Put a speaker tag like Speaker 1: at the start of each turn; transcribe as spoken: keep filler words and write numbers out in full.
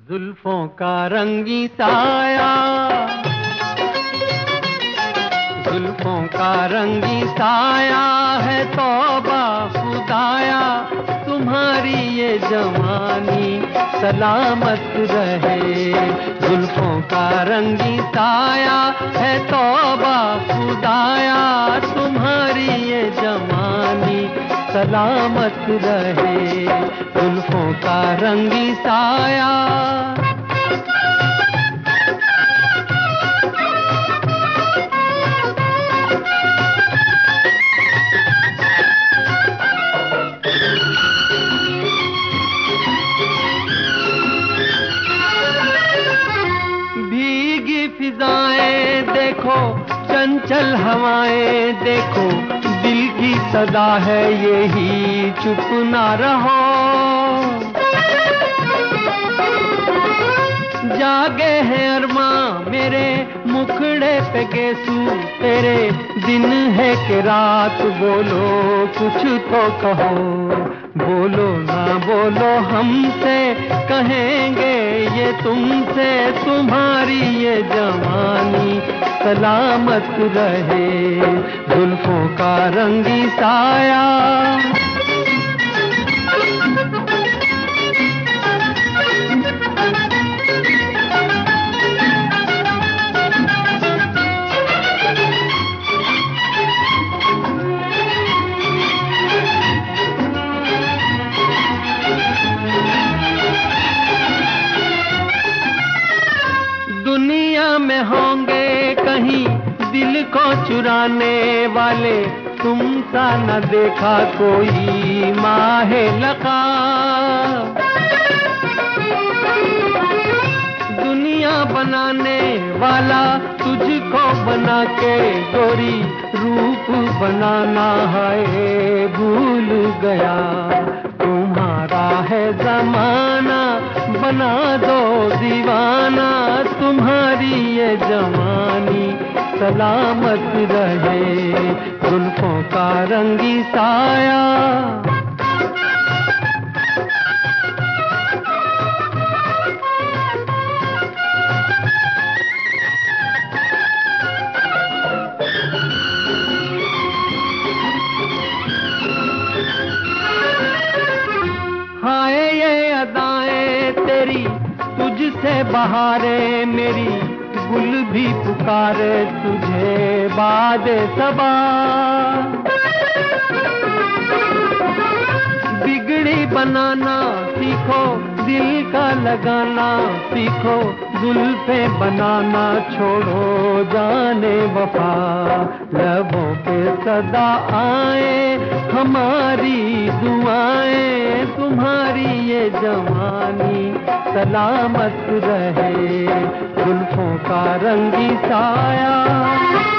Speaker 1: जुल्फों का रंगी साया, जुल्फों का रंगी साया है तौबा खुदाया, तुम्हारी ये जवानी सलामत रहे। जुल्फों का रंगी साया है तौबा खुदाया, तुम्हारी ये जवानी सलामत रहे। जुल्फों का रंगी साया। भीगी फिजाएं देखो, चंचल हवाएं देखो, दिल की सदा है यही चुप ना रहो। जागे हैं अरमां मेरे मुखड़े पे गेसू तेरे, दिन है कि रात बोलो कुछ तो कहो। बोलो ना बोलो हमसे कहेंगे ये तुमसे, तुम्हारी ये जवानी सलामत रहे। जुल्फों का रंगी साया। दुनिया में होंगे कहीं दिल को चुराने वाले, तुम सा न देखा कोई माहे लका। दुनिया बनाने वाला तुझको बना के गोरी रूप बनाना है भूल गया। तुम्हारा है जमाना बना दो दीवाना, तुम्हारी ये जवानी सलामत रहे। जुल्फों का रंगी साया। हाय ये अदाएं तेरी, तुझसे बहारे मेरी, गुल भी पुकारे तुझे बादे सबा। बिगड़ी बनाना सीखो, दिल का लगाना सीखो, जुल्फे बनाना छोड़ो जाने वफा। लबों पे सदा आए हमारी दुआएं, तुम्हारी ये जवानी सलामत रहे। जुल्फों का रंगी साया।